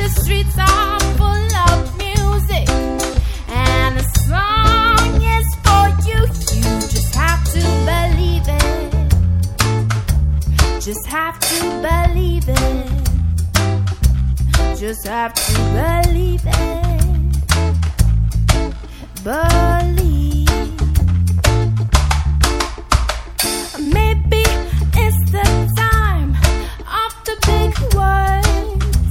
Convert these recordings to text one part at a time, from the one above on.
The streets are full of music, and the song is for you. You just have to believe it. Just have to believe it. Just have to believe it. Believe. Maybe it's the time of the big words.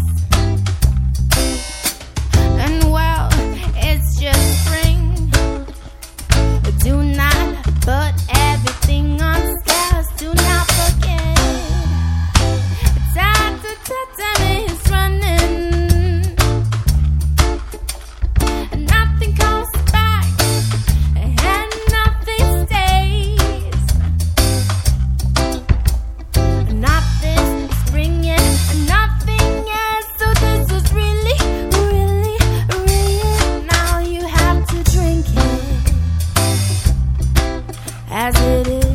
And well, it's just spring. Do not put everything on scales. Do not forget. Time is running. Nothing comes back, and nothing stays. Nothing's springing, nothing else. So this was really, really, really. Now you have to drink it as it is.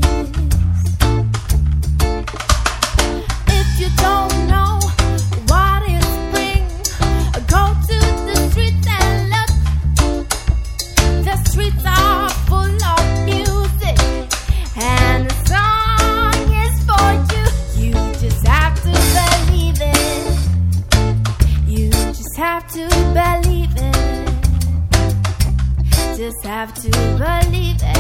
If you don't know what is spring, go to the streets and look. The streets are full of music, and the song is for you. You just have to believe it. You just have to believe it. Just have to believe it.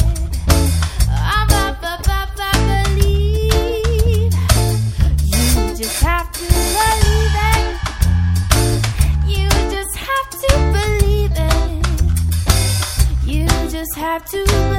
Believe. You just have to believe it. You just have to believe it. You just have to